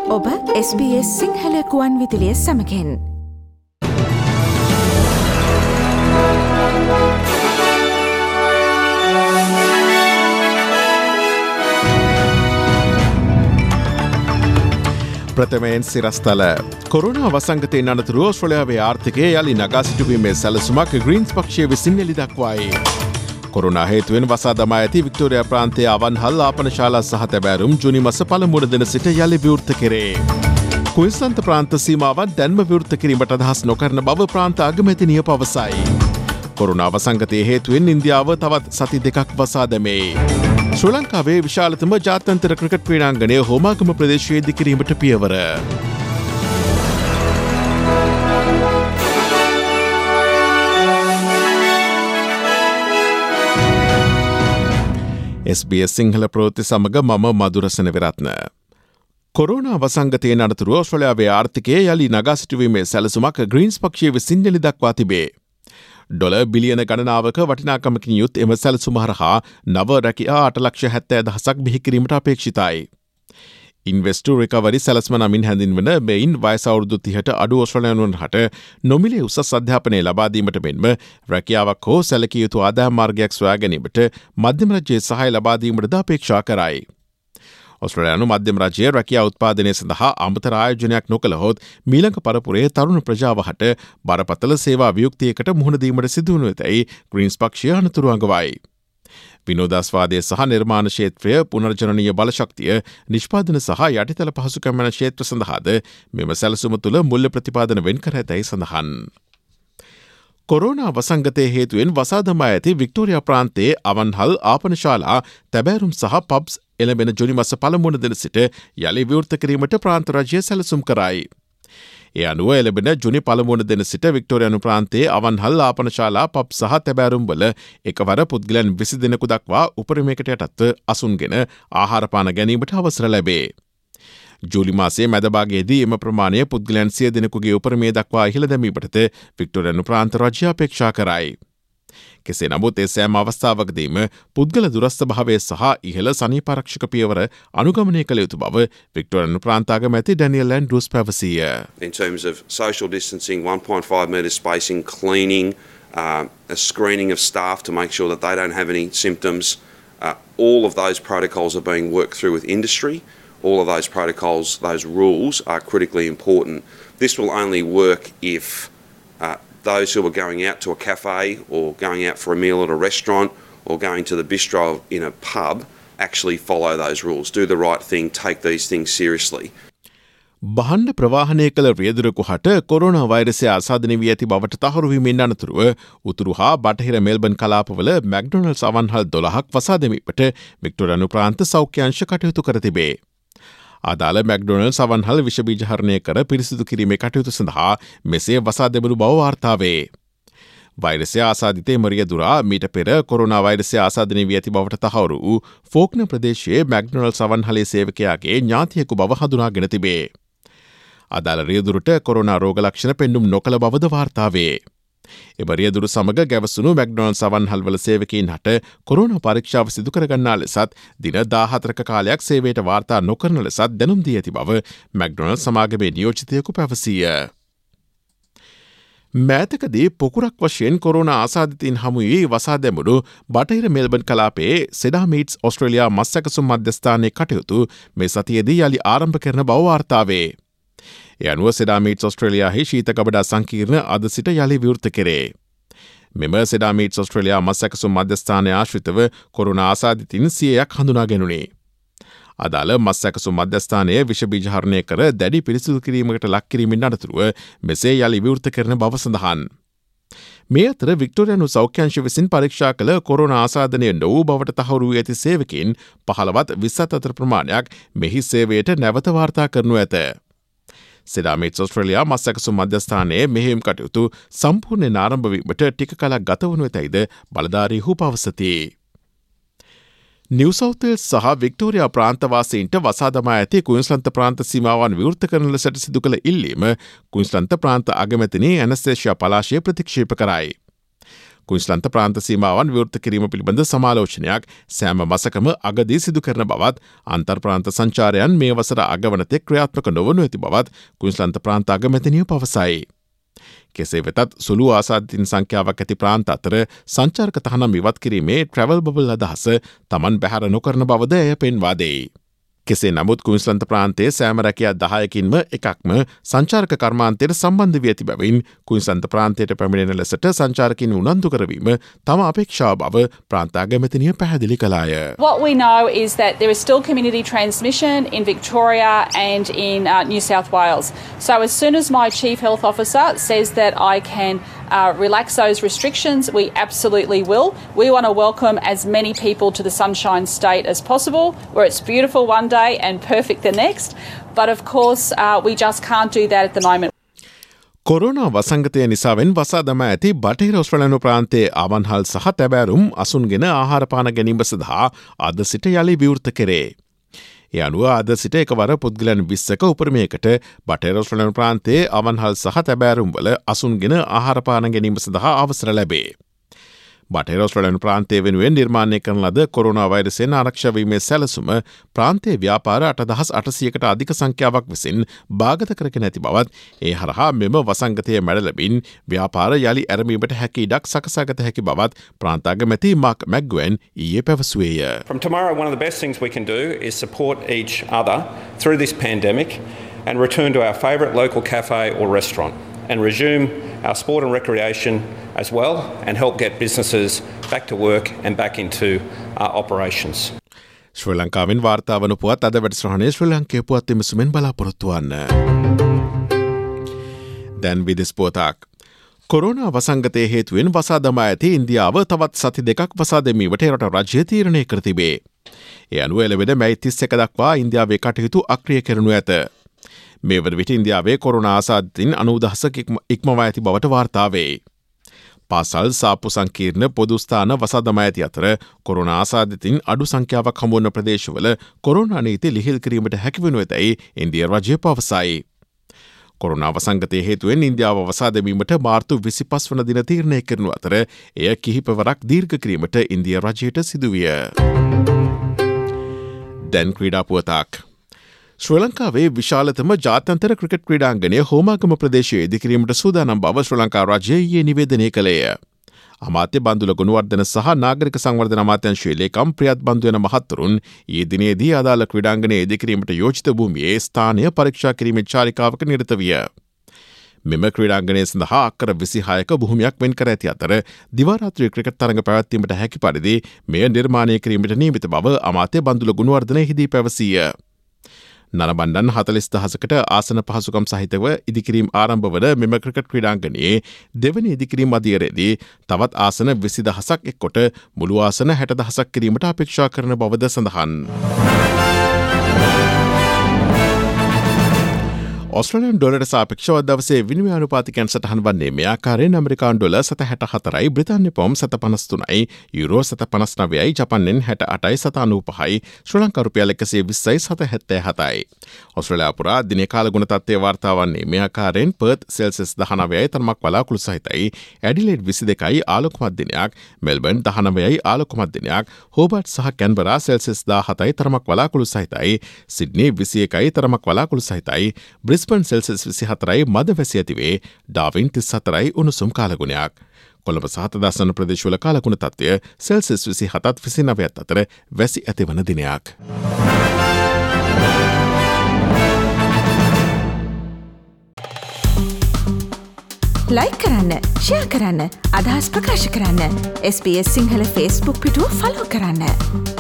ඔබ SBS සිංහල කුවන් විදුලිය සමගින් ප්‍රථමයෙන් සිරස්තල කොරුණා වසංගතයෙන් අනතුරුව ඕස්ට්‍රේලියාවේ ආර්ථිකය යළි නගා සිටුවීමේ සැලසුමක් ග්‍රීන්ස් පක්ෂය විසින් එළි දක්වයි. කොරුණා හේතුවෙන් වසා දමා ඇති වික්ටෝරියා ප්‍රාන්තයේ අවන්හල් ආපනශාලා සහ තැබෑරුම් ජුනි මස පළමුවන දින සිට යළි විවෘත කෙරේ. කුයින්ස්ලන්ත ප්‍රාන්ත සීමාවන් දැන්ම විවෘත කිරීමට අදහස් නොකරන බව ප්‍රාන්ත අගමැතිනිය පවසයි. කොරුණා වසංගතයේ හේතුවෙන් ඉන්දියාව තවත් සති දෙකක් වසා දැමේ. ශ්‍රී ලංකාවේ විශාලතම ජාත්‍යන්තර ක්‍රිකට් ක්‍රීඩාංගණය හෝමාගම ප්‍රදේශයේ ඉදිකිරීමට පියවර. SBS සිංහල ප්‍රවෘත්ති සමග මම මදුරසන විරත්න. කොරෝනා වසංගතයෙන් අනතුරුව ඕස්ට්‍රේලියාවේ ආර්ථිකය යළි නගා සිටුවීමේ සැලසුමක් ග්‍රීන්ස් පක්ෂය විසින් එළි දක්වා තිබේ. ඩොලර් බිලියන ගණනාවක වටිනාකමකින් යුත් එම සැලසුම හරහා නව රැකියා 8,70,000ක් බිහිකිරීමට අපේක්ෂිතයි. ඉන්වෙස්ට් රිකවරි සැලස්ම නමින් හැඳින්වන මෙයින් වයස අවුරුදු 30ට අඩු ඕස්ට්‍රේලියානුවන් හට නොමිලේ උසස් අධ්‍යාපනය ලබා දීමට මෙන්ම රැකියාවක් හෝ සැලකිය යුතු ආදායම් මාර්ගයක් සොයා ගැනීමට මධ්‍යම රජයේ සහාය ලබා දීමටද අපේක්ෂා කරයි. ඔස්ට්‍රේලියානු මධ්‍යම රජය රැකියා උත්පාදනය සඳහා අමතර ආයෝජනයක් නොකළහොත් මීළඟ පරපුරේ තරුණ ප්‍රජාව හට බරපතල සේවා වියුක්තියකට මුහුණ දීමට සිදුවනු ඇතැයි ග්‍රීන්ස් පක්ෂය අනතුරු අඟවයි. විනෝදාස්වාදය සහ නිර්මාණ ක්ෂේත්‍රය පුනර්ජනනීය බලශක්තිය නිෂ්පාදන සහ යටිතල පහසුකම් යන ක්ෂේත්‍ර සඳහාද මෙම සැලසුම තුළ මුල්‍ය ප්‍රතිපාදන වෙන් කර ඇතැයි සඳහන්. කොරෝනා වසංගතය හේතුවෙන් වසා දමා ඇති වික්ටෝරියා ප්‍රාන්තයේ අවන්හල් ආපනශාලා තැබෑරුම් සහ පබ්ස් එළඹෙන ජුනි මස පළමුවන දින සිට යළි විවෘත කිරීමට ප්‍රාන්ත රජය සැලසුම් කරයි. ඒ අනුව එළඹෙන ජුනි පළමුවන දින සිට වික්ටෝරියානු ප්‍රාන්තයේ අවන්හල් ආපනශාලා පබ් සහ තැබෑරුම් වල එකවර පුද්ගලයන් 20 දෙනෙකු දක්වා උපරිමයකට යටත්ව අසුන්ගෙන ආහාරපාන ගැනීමට අවසර ලැබේ. ජූලි මාසයේ මැදභාගයේදී එම ප්‍රමාණය පුද්ගලයන් 100 දෙනෙකුගේ උපරිමය දක්වා ඉහළ දැමීමටද වික්ටෝරියානු ප්‍රාන්ත රජය අපේක්ෂා කරයි. කෙසේ නමුත් ඒ සෑම අවස්ථාවකදීම පුද්ගල දුරස්ථ භාවය සහ ඉහළ සනීපාරක්ෂක පියවර අනුගමනය කළ යුතු බව වික්ටෝරියානු ප්‍රාන්ත අගමැති ඩැනියල් ඇන්ඩ්‍රූස් පැවසීය. In terms of social distancing, 1.5 metre spacing, cleaning, a screening of staff to make sure that they don't have any symptoms, all of those protocols are being worked through with industry. All of those protocols, those rules are critically important. This will only work if those who are going out to a cafe or going out for a meal at a restaurant or going to the bistro in a pub actually follow those rules, do the right thing, take these things seriously. බහන්ඩ ප්‍රවාහනය කළ රියදුරකු හට corona වෛරසය ආසාදනය වී ඇති බවට තහවුරුවීමෙන් අනතුරුව උතුරු හා බටහිර මෙල්බන් කලාපවල මැක්ඩොනල්ඩ්ස් අවන්හල් 12ක් වසා දැමීමට වික්ටෝරියානු ප්‍රාන්ත සෞඛ්‍ය අංශ කටයුතු කර තිබේ. අදාළ මැක්ඩොනල්ඩ්ස් අවන්හල් විෂබීජහරණය කර පිරිසිදු කිරීමේ කටයුතු සඳහා මෙසේ වසා දෙබළු බව වාර්තාවේ. වෛරසය ආසාදිතේ රියදුරා මීට පෙර කොරෝනා වෛරසය ආසාදනය වී ඇති බවට තහවුරු වූ ෆෝක්න ප්‍රදේශයේ මැක්ඩොනල්ඩ්ස් අවන්හලේ සේවකයාගේ ඥාතියෙකු බව හඳුනාගෙන තිබේ. අදාළ රියදුරට කොරෝනා රෝග ලක්ෂණ පෙන්නුම් නොකළ බවද වාර්තාවේ. එම රියදුරු සමග ගැවසුණු මැක්ඩොනල්ඩ්ස් අවන්හල්වල සේවකයින් හට කොරෝනා පරීක්ෂාව සිදු කරගන්නා ලෙසත් දින 14ක කාලයක් සේවයට වාර්තා නොකරන ලෙසත් දැනුම් දී ඇති බව මැක්ඩොනල්ඩ්ස් සමාගමේ නියෝජිතයෙකු පැවසීය. මෑතකදී පොකුරක් වශයෙන් කොරෝනා ආසාදිතයින් හමුවී වසා දැමුණු බටහිර මෙල්බන් කලාපයේ සෙඩා මීට්ස් ඔස්ට්‍රේලියා මස් සැකසුම් මධ්‍යස්ථානයේ කටයුතු මේ සතියේදී යළි ආරම්භ කරන බව වාර්තාවේ. ඒ අනුව සෙඩා මීට්ස් ඔස්ට්‍රේලියාහි ශීත ගබඩා සංකීර්ණ අද සිට යළි විවෘත කෙරේ. මෙම සෙඩා මීට්ස් ඔස්ට්‍රේලියා මස් සැකසුම් මධ්‍යස්ථානය ආශ්‍රිතව කොරෝනා ආසාදිතින් 100ක් හඳුනා ගැනුණේ. අදාළ මස් සැකසුම් මධ්‍යස්ථානය විෂබීජහරණය කර දැඩි පිරිසිදු කිරීමකට ලක් කිරීමෙන් අනතුරුව මෙසේ යළි විවෘත කරන බව සඳහන්. මේ අතර වික්ටෝරියානු සෞඛ්‍ය අංශ විසින් පරීක්ෂා කළ කොරෝනා ආසාදනය නොවූ බවට තහවුරු වී ඇති සේවකයින් 15වත් 20ත් අතර ප්‍රමාණයක් මෙහි සේවයට නැවත වාර්තා කරනු ඇත. සෙඩා මීට්ස් ඔස්ට්‍රේලියා මස් සැකසුම් මධ්‍යස්ථානයේ මෙහෙයුම් කටයුතු සම්පූර්ණයෙන් ආරම්භ වීමට ටික කලක් ගත වනු ඇතැයිද බලධාරීහු පවසති. නිව් සවුත් වේල්ස් සහ වික්ටෝරියා ප්‍රාන්තවාසීන්ට වසා දමා ඇති කුයින්ස්ලන්ත ප්‍රාන්ත සීමාවන් විවෘත කරන ලෙසට සිදු කළ ඉල්ලීම කුයින්ස්ලන්ත ප්‍රාන්ත අගමැතිනි ඇනස්තේෂියා පලාශය ප්‍රතික්ෂේප කරයි. කුයින්ස්ලන්ත ප්‍රාන්ත සීමාවන් විවෘත කිරීම පිළිබඳ සමාලෝචනයක් සෑම මාසකම අගදී සිදු කරන බවත් අන්තර් ප්‍රාන්ත සංචාරයන් මේ වසර අගවනතෙක් ක්‍රියාත්මක නොවනු ඇති බවත් කුයින්ස්ලන්ත ප්‍රාන්ත අගමැතිනිය පවසයි. කෙසේ වෙතත් සුළු ආසාදිතින් සංඛ්‍යාවක් ඇති ප්‍රාන්ත අතර සංචාරක තහනම් ඉවත් කිරීමේ ට්‍රැවල් බබල් අදහස තමන් බැහැර නොකරන බවද එය පෙන්වා දෙයි. කෙසේ නමුත් කුයින්ස්ලන්ත ප්‍රාන්තයේ සෑම රැකියා 10කින්ම එකක්ම සංචාරක කර්මාන්තයට සම්බන්ධ වී ඇති බැවින් කුයින්ස්ලන්ත ප්‍රාන්තයට පැමිණෙන ලෙසට සංචාරකින් උනන්දු කරවීම තම අපේක්ෂාව බව ප්‍රාන්ත අගමැතිනිය පැහැදිලි කළාය. What we know is that there is still community transmission in Victoria and in New South Wales. So as soon as my Chief Health Officer says that I can relax those restrictions, we absolutely will. We want to welcome as many people to the Sunshine State as possible, where it's beautiful one day and perfect the next. But of course, we just can't do that at the moment. Corona වසංගතය නිසාවෙන් වසා දමා ඇති බටහිර ඔස්ට්‍රේලියානු ප්‍රාන්තයේ අවන්හල් සහ තැබෑරුම් අසුන්ගෙන ආහාරපාන ගැනීම සඳහා අද සිට යළි විවෘත කෙරේ. ඒ අනුව අද සිට එකවර පුද්ගලයන් 20ක උපරිමයකට බටහිර ඔස්ට්‍රේලියානු ප්‍රාන්තයේ අවන්හල් සහ තැබෑරුම් වල අසුන්ගෙන ආහාරපාන ගැනීම සඳහා අවසර ලැබේ. බටහිර ඔස්ට්‍රේලියානු ප්‍රාන්තය වෙනුවෙන් නිර්මාණය කරන ලද කොරෝනා වෛරසයෙන් ආරක්ෂා වීමේ සැලසුම ප්‍රාන්තයේ ව්‍යාපාර 8800කට අධික සංඛ්‍යාවක් විසින් බාගත කරගෙන ඇති බවත් ඒ හරහා මෙම වසංගතය මැඩලමින් ව්‍යාපාර යළි ඇරඹීමට හැකි ඉඩක් සකසාගත හැකි බවත් ප්‍රාන්ත අගමැති මාක් මැග්ගුවෙන් ඊයේ පැවසුවේය. From tomorrow, one of the best things we can do is support each other through this pandemic and return to our favourite local cafe or restaurant and resume our sport and recreation as well and help get businesses back to work and back into operations. ශ්‍රී ලංකාවෙන් වාර්තා වන පුවත් අද වැඩසටහනේ ශ්‍රී ලංකේ පුවත් විමසුමෙන් බලාපොරොත්තු වන්න. දැන් විදෙස් පුවතක්. කොරෝනා වසංගතය හේතුවෙන් වසා දමා ඇති ඉන්දියාව තවත් සති දෙකක් වසා දැමීමට රට රජය තීරණය කර තිබේ. ඒ අනුව එළවෙන මැයි 31 දක්වා ඉන්දියාවේ කටයුතු අක්‍රිය කරනු ඇත. මේ වන විට ඉන්දියාවේ කොරෝනා ආසාදිතින් 90,000ක් ඉක්මවා ඇති බවට වාර්තා වේ. පාසල් සාප්පු සංකීර්ණ පොදු ස්ථාන වසා දමා ඇති අතර කොරෝනා ආසාදිතින් අඩු සංඛ්‍යාවක් හමු වන ප්‍රදේශවල කොරෝනා නීති ලිහිල් කිරීමට හැකිවනු ඇතැයි ඉන්දියා රජය පවසයි. කොරෝනා වසංගතය හේතුවෙන් ඉන්දියාව වසා දැමීමට මාර්තු 25 වන දින තීරණය කරනු අතර එය කිහිපවරක් දීර්ඝ කිරීමට ඉන්දියා රජයට සිදුවිය. දැන් ක්‍රීඩා පුවතක්. ශ්‍රී ලංකාවේ විශාලතම ජාත්‍යන්තර ක්‍රිකට් ක්‍රීඩාංගණය හෝමාගම ප්‍රදේශයේ ඉදිකිරීමට සූදානම් බව ශ්‍රී ලංකා රජය ඊයේ නිවේදනය කළේය. අමාත්‍ය බන්දුල ගුණවර්ධන සහ නාගරික සංවර්ධන අමාත්‍යාංශයේ ලේකම් ප්‍රියත් බන්දුවන මහත්තුරුන් ඊයේ දිනේදී අදාළ ක්‍රීඩාංගණය ඉදිකිරීමට යෝජිත භූමියේ ස්ථානය පරීක්ෂා කිරීමේ චාරිකාවක නිරත විය. මෙම ක්‍රීඩාංගණය සඳහා අක්කර 26ක භූමියක් වෙන් කර ඇති අතර දිවා රාත්‍රී ක්‍රිකට් තරඟ පැවැත්වීමට හැකි පරිදි මෙය නිර්මාණය කිරීමට නියමිත බව අමාත්‍ය බන්දුල ගුණවර්ධන හිදී පැවසීය. නරබණ්ඩන් 40,000කට ආසන පහසුකම් සහිතව ඉදිකිරීම් ආරම්භ වන මෙම ක්‍රිකට් ක්‍රීඩාංගණයේ දෙවැනි ඉදිකිරීම් අදියරේදී තවත් ආසන 20,000ක් එක්කොට මුළු ආසන 60,000ක් කිරීමට අපේක්ෂා කරන බවද සඳහන්. ඔස්ට්‍රේලියානු ඩොලරට සාපේක්ෂව දවසේ විනිමය අනුපාතිකයන් සටහන් වන්නේ මේ ආකාරයෙන් ඇමරිකානු ඩොලර් 7.64යි, බ්‍රිතාන්‍ය පවුම් 7.53යි, යුරෝ 7.59යි, ජපන් යෙන් 68යි 7.95යි, ශ්‍රී ලංකා රුපියල් 120යි 7.77යි. ඔස්ට්‍රේලියාව පුරා දිනේ කාලගුණ තත්ත්වය වාර්තා වන්නේ මේ ආකාරයෙන් පර්ත් සෙල්සියස් 19යි තරමක් වලාකුළු සහිතයි, ඇඩිලේඩ් 22යි ආලෝකමත් දිනයක්, මෙල්බර්න් 19යි ආලෝකමත් දිනයක්, හෝබර්ට් සහ කැන්බරා සෙල්සියස් 17යි තරමක් වලාකුළු සහිතයි, සිඩ්නි 21යි තරමක් වලාකුළු සහිතයි, බ්‍රිස්බන් සෙල්සියස් 24යි මද වැසි ඇතිවේ, ඩාවින් 34යි උණුසුම් කාලගුණයක්. කොළඹ සහ තදාසන ප්‍රදේශවල කාලගුණ තත්ත්වය සෙල්සියස් 27ත් 29ත් අතර වැසි ඇතිවන දිනයක්. ලයික් කරන්න, ෂෙයා කරන්න, අදහස් ප්‍රකාශ කරන්න. SBS සිංහල Facebook පිටුව ෆලෝ කරන්න.